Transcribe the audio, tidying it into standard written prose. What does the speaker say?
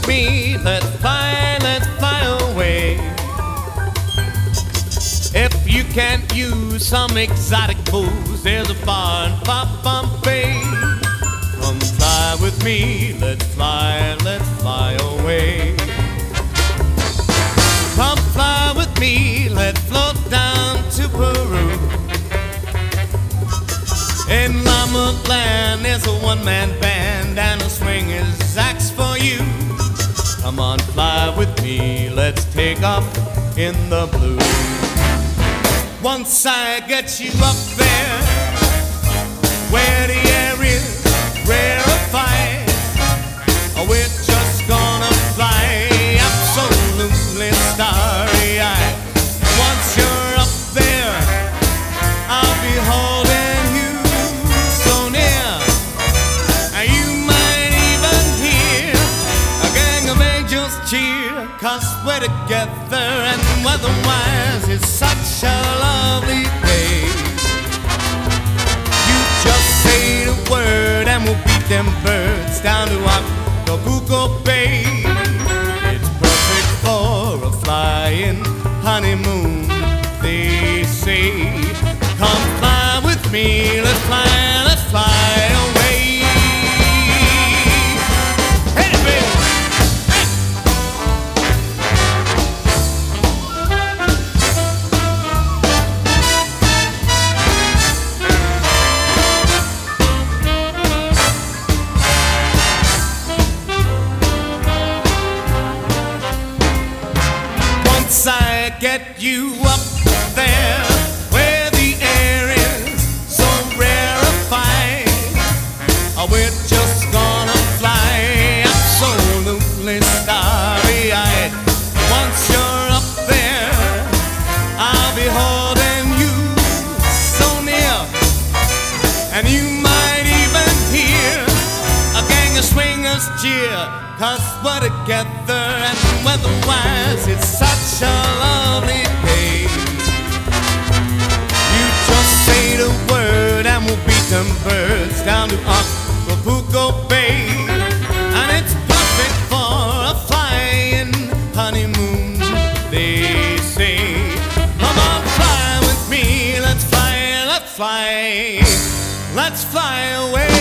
me, let's fly away. If you can't use some exotic booze, there's a bar in Bombay. Come fly with me, let's fly away. Come fly with me, let's float down to Peru. In Llama Land, there's a one-man band and a swinger's axe for you. Come on, fly with me, let's take off in the blue. Once I get you up there, where the air is rarefied, we're just gonna fly absolutely starry-eyed. Once you're up there, I'll be holding you so near, and you might even hear a gang of angels cheer, 'cause we're together and weather-wise it's such a lovely day. You just say the word and we'll beat them birds down to Acapulco Bay. It's perfect for a flying honeymoon, they say. Come fly with me, let's fly away. Hey, baby! Once I get you up there, where the air is so rarefied, we're just gonna fly absolutely starry-eyed. Once you're up there, I'll be holding you so near, and you might even hear a gang of swingers cheer, 'cause we're together and weather-wise it's such a lovely day. You just say the word and we'll beat them birds down to Acapulco Bay, and it's perfect for a flying honeymoon, they say. Come on, fly with me, let's fly away.